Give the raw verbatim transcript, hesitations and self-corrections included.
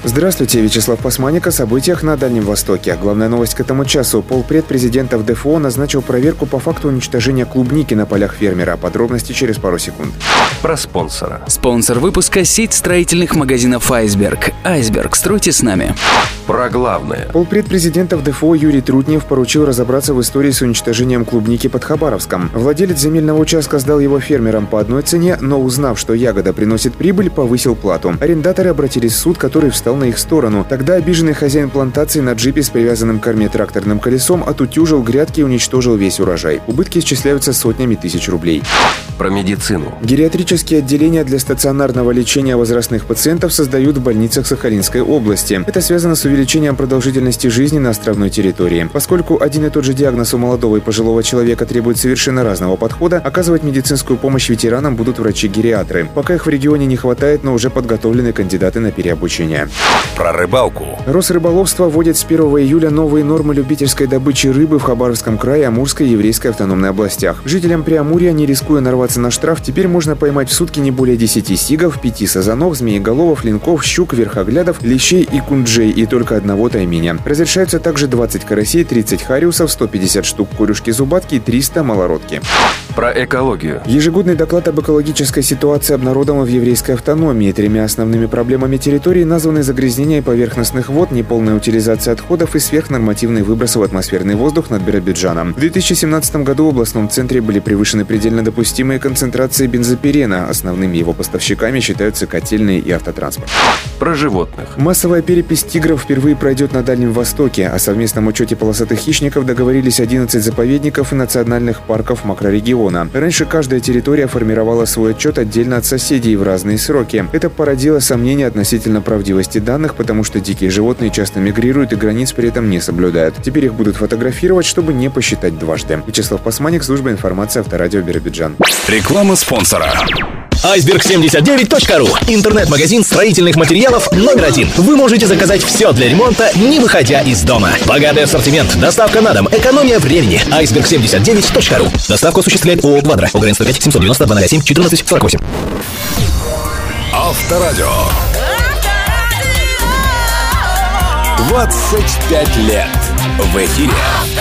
Здравствуйте, Вячеслав Пасманик о событиях на Дальнем Востоке. Главная новость к этому часу. Полпред президента в ДФО назначил проверку по факту уничтожения клубники на полях фермера. Подробности через пару секунд. Про спонсора. Спонсор выпуска – сеть строительных магазинов «Айсберг». «Айсберг», стройте с нами. Про главное. Полпред президента в ДФО Юрий Трутнев поручил разобраться в истории с уничтожением клубники под Хабаровском. Владелец земельного участка сдал его фермерам по одной цене, но узнав, что ягода приносит прибыль, повысил плату. Арендаторы обратились в суд, который встал на их сторону. Тогда обиженный хозяин плантации на джипе с привязанным к корме тракторным колесом отутюжил грядки и уничтожил весь урожай. Убытки исчисляются сотнями тысяч рублей. Про медицину. Гериатрические отделения для стационарного лечения возрастных пациентов создают в больницах Сахалинской области. Это связано с увеличением продолжительности жизни на островной территории. Поскольку один и тот же диагноз у молодого и пожилого человека требует совершенно разного подхода, оказывать медицинскую помощь ветеранам будут врачи-гериатры. Пока их в регионе не хватает, но уже подготовлены кандидаты на переобучение. Про рыбалку. Росрыболовство вводит с первого июля новые нормы любительской добычи рыбы в Хабаровском крае, Амурской и Еврейской автономной областях. Жителям Преамурья, не рискуя нарваться на штраф, теперь можно поймать в сутки не более десяти сигов, пяти сазанов, змееголовов, линков, щук, верхоглядов, лещей и кунджей и только одного тайменя. Разрешаются также двадцать карасей, тридцать хариусов, сто пятьдесят штук корюшки-зубатки и триста малородки. Про экологию. Ежегодный доклад об экологической ситуации обнародован в еврейской автономии. Тремя основными проблемами территории названы загрязнение поверхностных вод, неполная утилизация отходов и сверхнормативные выбросы в атмосферный воздух над Биробиджаном. В две тысячи семнадцатом году в областном центре были превышены предельно допустимые концентрации бензопирена. Основными его поставщиками считаются котельные и автотранспорт. Про животных. Массовая перепись тигров впервые пройдет на Дальнем Востоке. О совместном учете полосатых хищников договорились одиннадцать заповедников и национальных парков макрорегиона. Раньше каждая территория формировала свой отчет отдельно от соседей в разные сроки. Это породило сомнения относительно правдивости данных, потому что дикие животные часто мигрируют и границ при этом не соблюдают. Теперь их будут фотографировать, чтобы не посчитать дважды. Вячеслав Пасманик, служба информации, Авторадио Биробиджан. Реклама спонсора. айсберг семьдесят девять точка ру. Интернет-магазин строительных материалов номер один. Вы можете заказать все для ремонта, не выходя из дома. Богатый ассортимент, доставка на дом, экономия времени. айсберг семьдесят девять точка ру. Доставку осуществляет ООО «Квадро». ОГРН сто пять семьсот девяносто два ноль семь четырнадцать сорок восемь. Авторадио. двадцать пять лет в эфире.